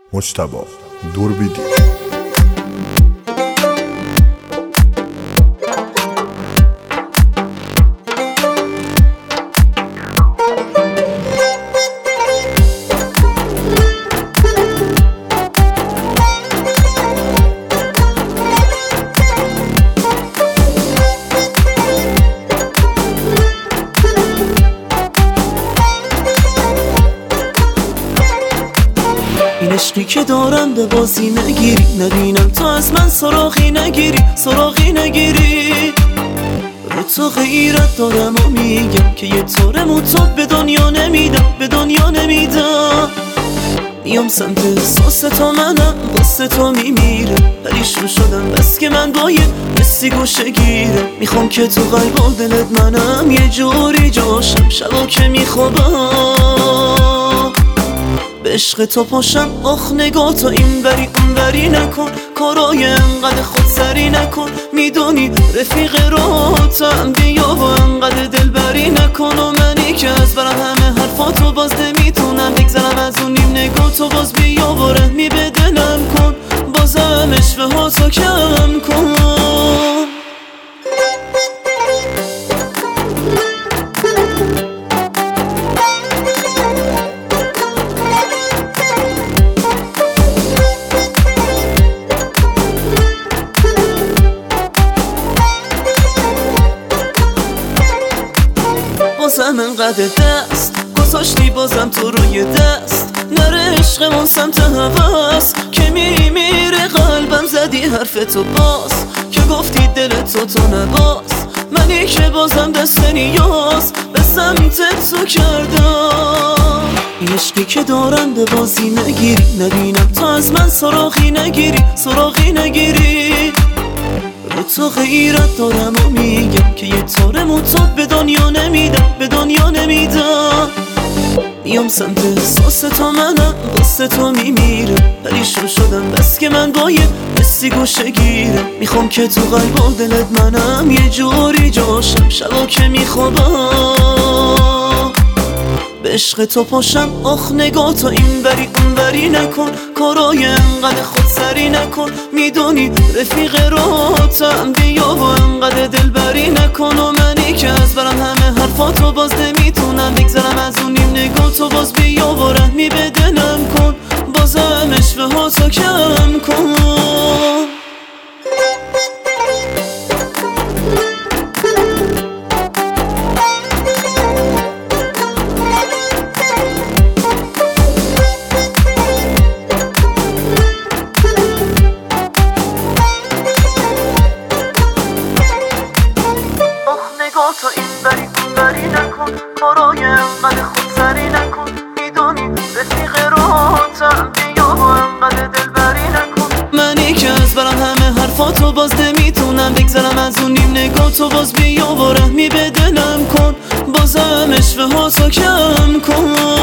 مجتبی دوربیدی. این عشقی که دارم به بازی نگیری، نبینم تو از من سراغی نگیری رو تو غیرت دارم و میگم که یه طورمو تو به دنیا نمیدم میام سمت احساس تو، منم واسه تو میمیرم، پریشون شدم بس که من با یه حسی گوشه گیرم، میخوام که تو قلب و دلت منم یه جوری جاشم، شبا که میخوابم به عشق تو پاشم. آخ نگاه تو این وری اون وری نکن، کارای انقدر خودسری نکن، میدونی رفیق راحتم، بیا و انقدر دلبری نکن. و منی که از برم همه حرفاتو باز نمیتونم بگذرم از اون نیم نگاه تو، باز بیا و رحمی به دلم کن، بازم عشوه ها تو کم کن. بازم انقدر دست گذاشتی بازم تو روی دست، نره عشقمون سمت هوس که میره قلبم، زدی حرف تو باز که گفتی دل تو نباز، منی که بازم دست نیاز به سمت تو کردم. این عشقی که دارم به بازی نگیری، نبینم تو از من سراغی نگیری رو تو غیرت دارم و میگم که یه طورمو تو به دنیا نمیدم میام سمت احساس تو، منم واسه تو میمیرم، پریشون شدم بس که من با یه حسی گوشه گیرم، میخوام که تو قلب و دلت منم یه جوری جاشم، شبا که میخوابم به عشق تو پاشم. آخ نگاه تو این وری اون وری نکن، کارای انقدر خودسری نکن، میدونی رفیق راحتم، بیا و انقدر دلبری نکن. و منی که از برم همه حرفاتو باز نمیتونم بگذرم از اون نیم نگاه تو، باز بیا و رحمی به دلم کن، بازم عشوه ها تو کم کن. تو این بری اون بری نکن، کارای انقدر خودسری نکن، میدونی رفیق راحتم، بیا و انقدر دلبری نکن. منی که از برم همه حرفاتو باز نمیتونم بگذرم از اون نیم نگاه تو، باز بیا و رحمی به دلم کن، بازم عشوه ها تو کم کن.